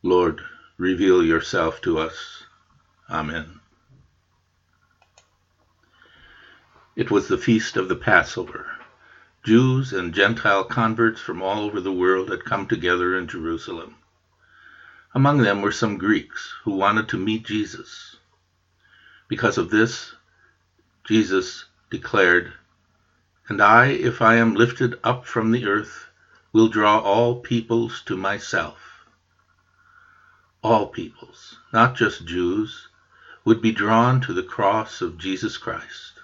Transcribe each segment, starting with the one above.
Lord, reveal yourself to us. Amen. It was the feast of the Passover. Jews and Gentile converts from all over the world had come together in Jerusalem. Among them were some Greeks who wanted to meet Jesus. Because of this, Jesus declared, "And I, if I am lifted up from the earth, will draw all peoples to myself." All peoples, not just Jews, would be drawn to the cross of Jesus Christ.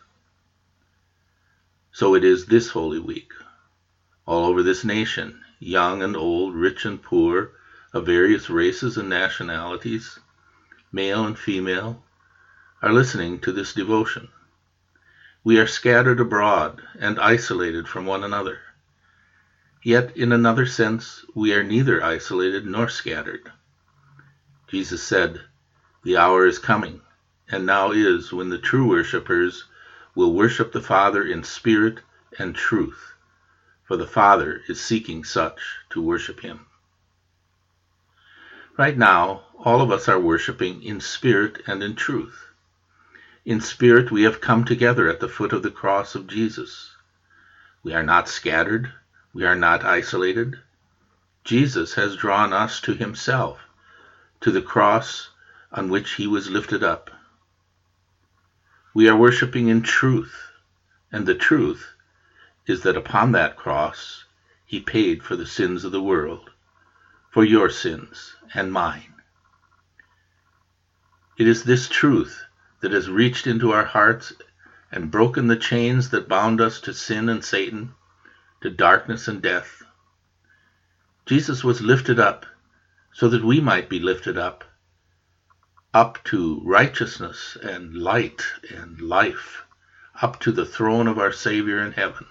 So it is this Holy Week. All over this nation, young and old, rich and poor, of various races and nationalities, male and female, are listening to this devotion. We are scattered abroad and isolated from one another. Yet, in another sense, we are neither isolated nor scattered. Jesus said, "The hour is coming, and now is, when the true worshippers will worship the Father in spirit and truth, for the Father is seeking such to worship him." Right now, all of us are worshiping in spirit and in truth. In spirit, we have come together at the foot of the cross of Jesus. We are not scattered. We are not isolated. Jesus has drawn us to himself, to the cross on which he was lifted up. We are worshiping in truth, and the truth is that upon that cross he paid for the sins of the world, for your sins and mine. It is this truth that has reached into our hearts and broken the chains that bound us to sin and Satan, to darkness and death. Jesus was lifted up so that we might be lifted up to righteousness and light and life, up to the throne of our Savior in heaven.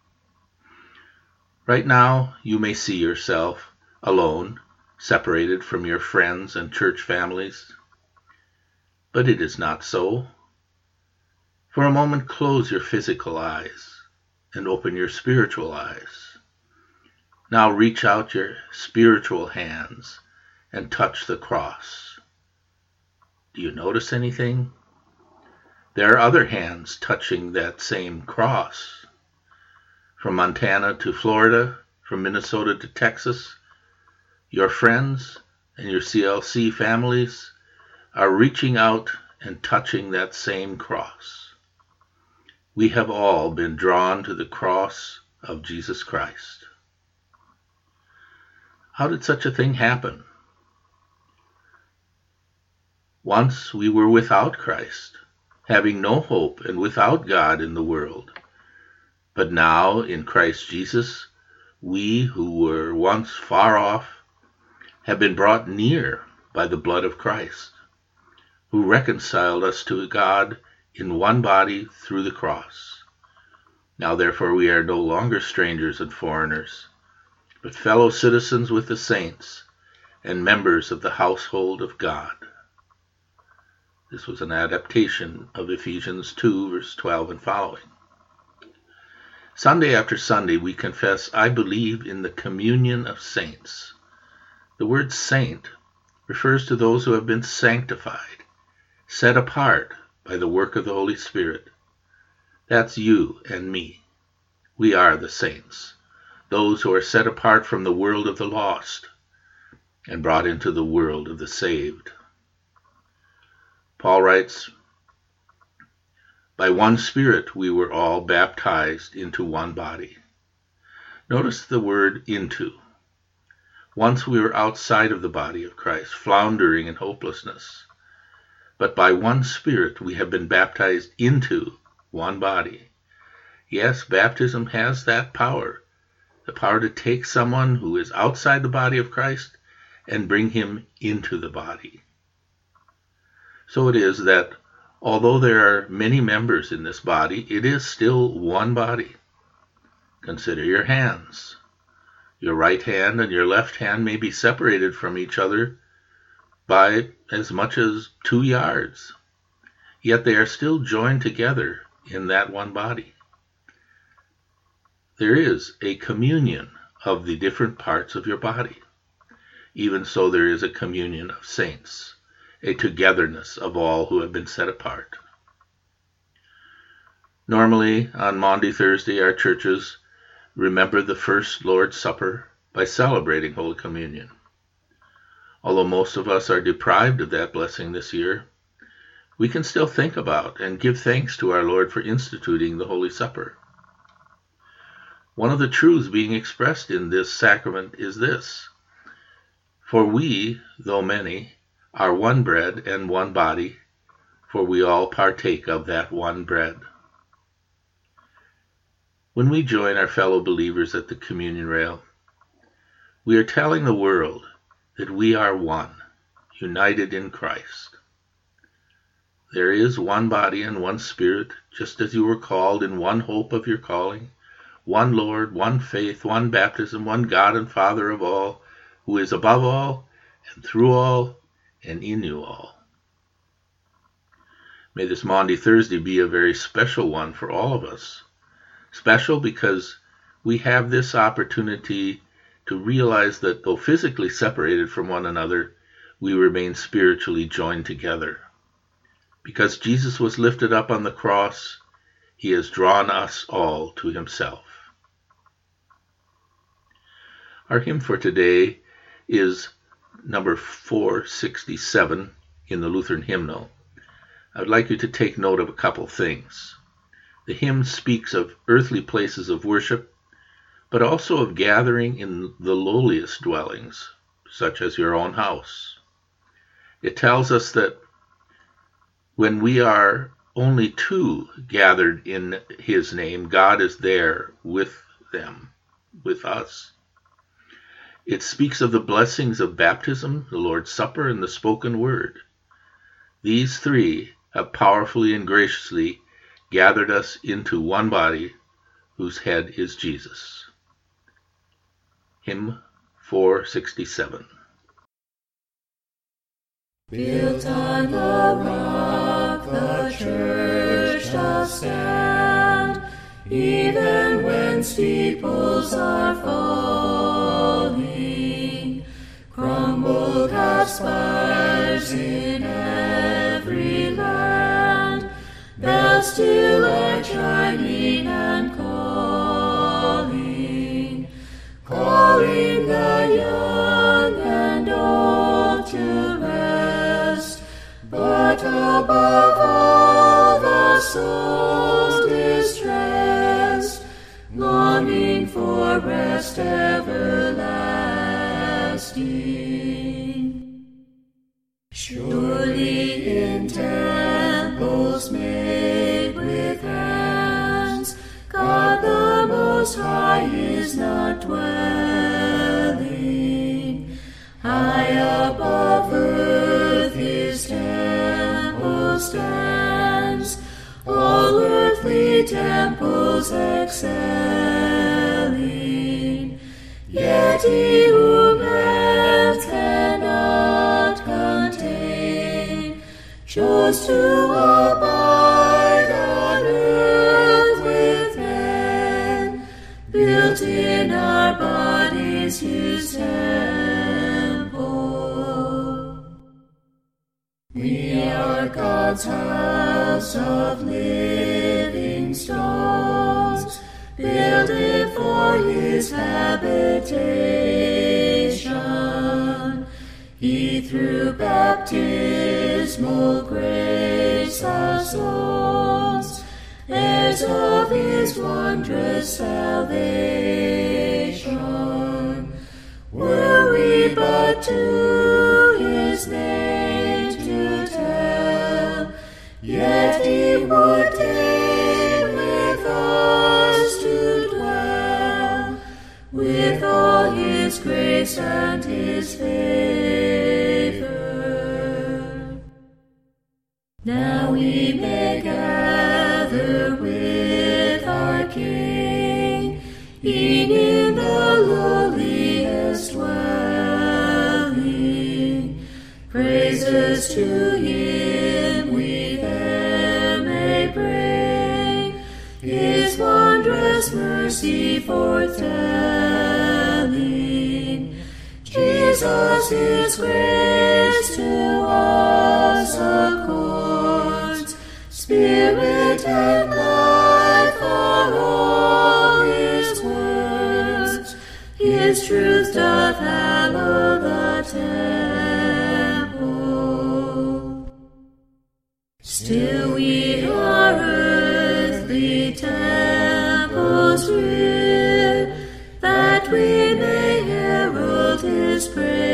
Right now, you may see yourself alone, separated from your friends and church families. But it is not so. For a moment, close your physical eyes and open your spiritual eyes. Now reach out your spiritual hands and touch the cross. Do you notice anything? There are other hands touching that same cross. From Montana to Florida, from Minnesota to Texas, your friends and your CLC families are reaching out and touching that same cross. We have all been drawn to the cross of Jesus Christ. How did such a thing happen? Once we were without Christ, having no hope and without God in the world. But now, in Christ Jesus, we who were once far off have been brought near by the blood of Christ, who reconciled us to God in one body through the cross. Now therefore we are no longer strangers and foreigners, but fellow citizens with the saints and members of the household of God. This was an adaptation of Ephesians 2, verse 12 and following. Sunday after Sunday, we confess, "I believe in the communion of saints." The word saint refers to those who have been sanctified, set apart by the work of the Holy Spirit. That's you and me. We are the saints, those who are set apart from the world of the lost and brought into the world of the saved. Paul writes, "By one Spirit we were all baptized into one body." Notice the word "into." Once we were outside of the body of Christ, floundering in hopelessness. But by one Spirit we have been baptized into one body. Yes, baptism has that power, the power to take someone who is outside the body of Christ and bring him into the body. So it is that although there are many members in this body, it is still one body. Consider your hands. Your right hand and your left hand may be separated from each other by as much as 2 yards, yet they are still joined together in that one body. There is a communion of the different parts of your body. even so there is a communion of saints, a togetherness of all who have been set apart. Normally, on Maundy Thursday, our churches remember the first Lord's Supper by celebrating Holy Communion. Although most of us are deprived of that blessing this year, we can still think about and give thanks to our Lord for instituting the Holy Supper. One of the truths being expressed in this sacrament is this: for we, though many, are one bread and one body, for we all partake of that one bread. When we join our fellow believers at the communion rail, we are telling the world that we are one, united in Christ. There is one body and one Spirit, just as you were called in one hope of your calling, one Lord, one faith, one baptism, one God and Father of all, who is above all, and through all, and in you all. May this Maundy Thursday be a very special one for all of us. Special because we have this opportunity to realize that though physically separated from one another, we remain spiritually joined together. Because Jesus was lifted up on the cross, he has drawn us all to himself. Our hymn for today is number 467 in the Lutheran hymnal. I would like you to take note of a couple things. The hymn speaks of earthly places of worship, but also of gathering in the lowliest dwellings, such as your own house. It tells us that when we are only two gathered in his name, God is there with them, with us. It speaks of the blessings of baptism, the Lord's Supper, and the spoken word. These three have powerfully and graciously gathered us into one body whose head is Jesus. Hymn 467. Built on the rock, the church does stand, even when steeples are falling, crumbled as spires in every land, bells still are chiming and calling, calling the young and old to rest, but above all the soul's distress, longing for rest everlasting. Surely in temples made with hands, God the Most High is not dwelling. High above earth his temple stands, all earthly temples excelling. Yet he whom hands cannot contain chose to abide on earth with men, built in our bodies his temple. We are God's house of living stones, builded for his habitation. He through baptismal grace us owns, heirs of his wondrous salvation. Were we but to his name to tell, yet he would deign with us to dwell, with all his grace and his favor. Now we may gather with our King, e'en in the lowliest dwelling. Praises to him we there may bring, his wondrous mercy foretelling. Jesus Jesus His grace to us accords. Spirit and life are all His words. His truth doth hallow the temple. Still we are earthly temples rear, that we may herald His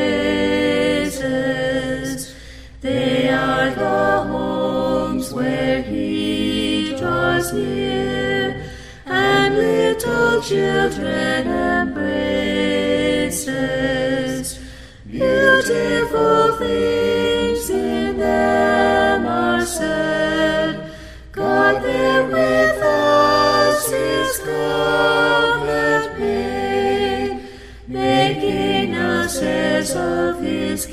praises. They are the homes where He draws near, and little children embraces. Beautiful things in them are said. God there with us His covenant made, making us heirs of His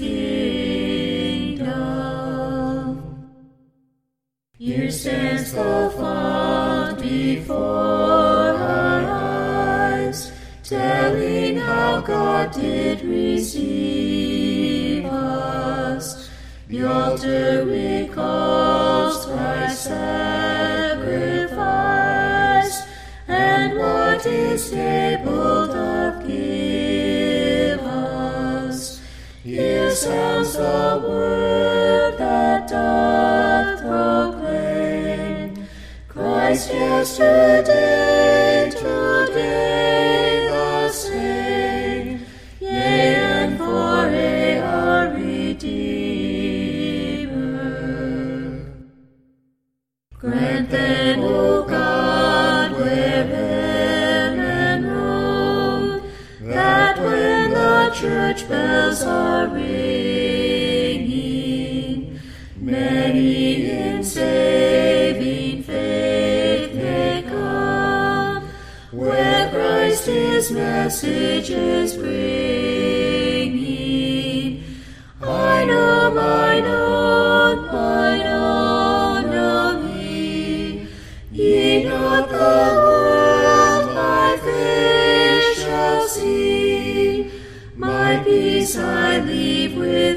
kingdom. Here stands the font before our eyes, telling how God did receive us. The altar recalls Christ's sacrifice, and what His table doth give us. Here sounds the word that doth proclaim, Christ yesterday, today the same, yea, and for aye our Redeemer. Grant then, O God, where heaven roam, that when the church bells are ringing, many in saving faith may come, where Christ His message is bringing. Mine own, mine own, mine own, know me, ye not the world my face shall see, my peace I leave with